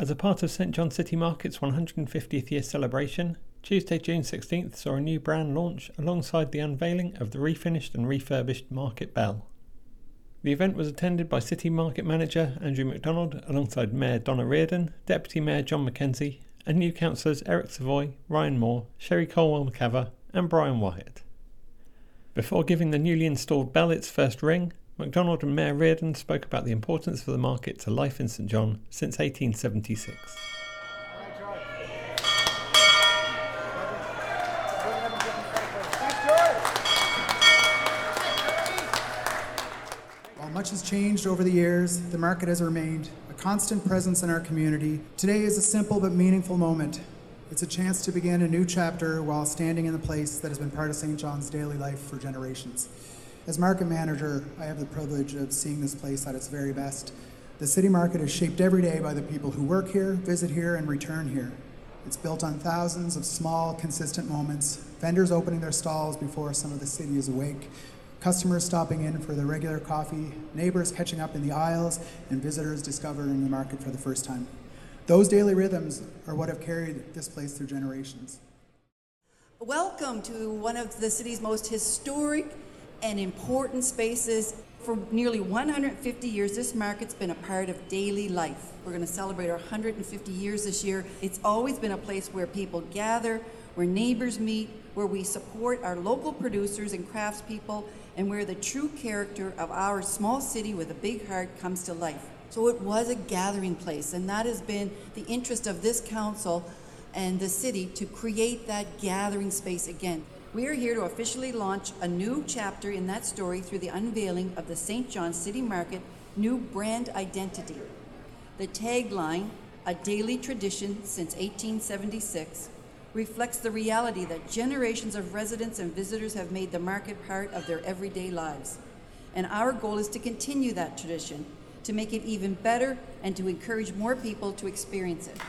As a part of St John City Market's 150th year celebration, Tuesday, June 16th saw a new brand launch alongside the unveiling of the refinished and refurbished Market Bell. The event was attended by City Market Manager Andrew MacDonald alongside Mayor Donna Reardon, Deputy Mayor John McKenzie, and new councillors Eric Savoy, Ryan Moore, Sherry Colwell-McCaver and Brian Wyatt. Before giving the newly installed bell its first ring, MacDonald and Mayor Reardon spoke about the importance of the market to life in St John since 1876. While much has changed over the years, the market has remained a constant presence in our community. Today is a simple but meaningful moment. It's a chance to begin a new chapter while standing in the place that has been part of St. John's daily life for generations. As market manager, I have the privilege of seeing this place at its very best. The city market is shaped every day by the people who work here, visit here, and return here. It's built on thousands of small, consistent moments, vendors opening their stalls before some of the city is awake, customers stopping in for their regular coffee, neighbors catching up in the aisles, and visitors discovering the market for the first time. Those daily rhythms are what have carried this place through generations. Welcome to one of the city's most historic and important spaces. For nearly 150 years, this market's been a part of daily life. We're going to celebrate our 150 years this year. It's always been a place where people gather, where neighbors meet, where we support our local producers and craftspeople, and where the true character of our small city with a big heart comes to life. So it was a gathering place, and that has been the interest of this council and the city to create that gathering space again. We are here to officially launch a new chapter in that story through the unveiling of the St. John City Market new brand identity. The tagline, "A daily tradition since 1876, reflects the reality that generations of residents and visitors have made the market part of their everyday lives. And our goal is to continue that tradition, to make it even better, and to encourage more people to experience it."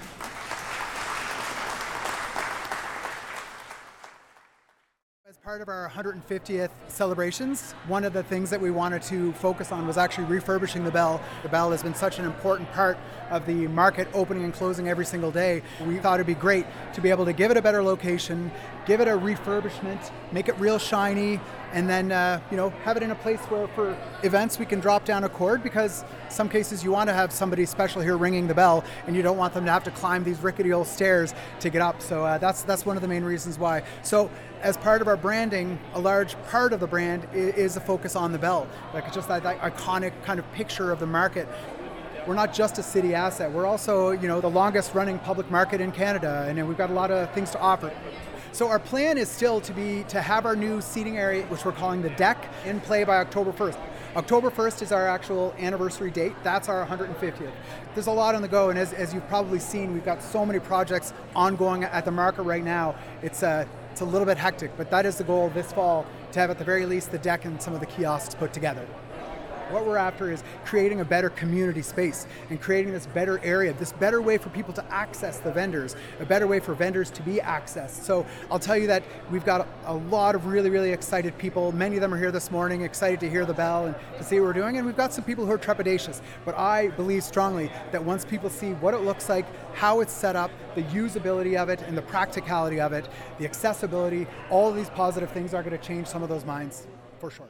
As part of our 150th celebrations, one of the things that we wanted to focus on was actually refurbishing the bell. The bell has been such an important part of the market opening and closing every single day. We thought it'd be great to be able to give it a better location, give it a refurbishment, make it real shiny, and then have it in a place where for events we can drop down a cord, because some cases you want to have somebody special here ringing the bell and you don't want them to have to climb these rickety old stairs to get up. So that's one of the main reasons why. So as part of our branding, a large part of the brand is a focus on the bell. Like just that iconic kind of picture of the market. We're not just a city asset. We're also, the longest running public market in Canada, and we've got a lot of things to offer. So our plan is still to have our new seating area, which we're calling the deck, in play by October 1st. October 1st is our actual anniversary date. That's our 150th. There's a lot on the go, and as you've probably seen, we've got so many projects ongoing at the market right now. It's a little bit hectic, but that is the goal this fall, to have at the very least the deck and some of the kiosks put together. What we're after is creating a better community space and creating this better area, this better way for people to access the vendors, a better way for vendors to be accessed. So I'll tell you that we've got a lot of really, really excited people. Many of them are here this morning, excited to hear the bell and to see what we're doing. And we've got some people who are trepidatious. But I believe strongly that once people see what it looks like, how it's set up, the usability of it and the practicality of it, the accessibility, all of these positive things are going to change some of those minds for sure.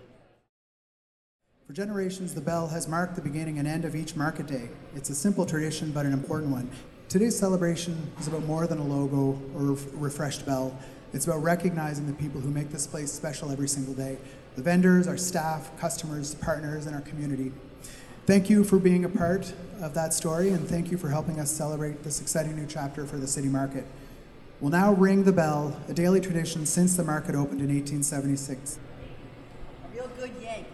For generations, the bell has marked the beginning and end of each market day. It's a simple tradition, but an important one. Today's celebration is about more than a logo or a refreshed bell. It's about recognizing the people who make this place special every single day. The vendors, our staff, customers, partners, and our community. Thank you for being a part of that story, and thank you for helping us celebrate this exciting new chapter for the city market. We'll now ring the bell, a daily tradition since the market opened in 1876. A real good yank.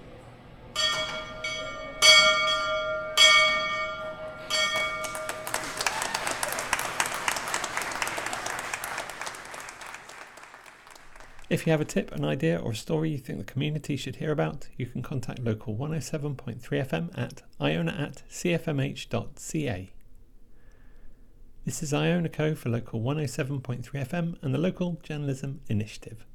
If you have a tip, an idea, or a story you think the community should hear about, you can contact Local 107.3 FM at iona@cfmh.ca. This is Iona Co for Local 107.3 FM and the Local Journalism Initiative.